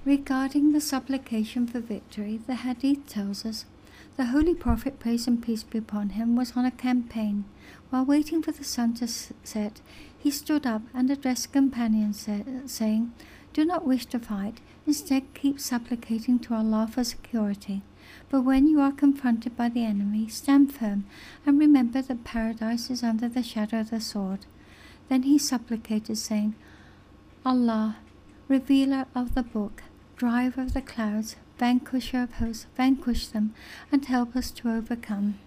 Regarding the supplication for victory, the Hadith tells us, the Holy Prophet, praise and peace be upon him, was on a campaign. While waiting for the sun to set, he stood up and addressed companions, saying, "Do not wish to fight, instead keep supplicating to Allah for security. But when you are confronted by the enemy, stand firm and remember that paradise is under the shadow of the sword." Then he supplicated, saying, "Allah, revealer of the book, driver of the clouds, vanquisher of hosts, vanquish them and help us to overcome."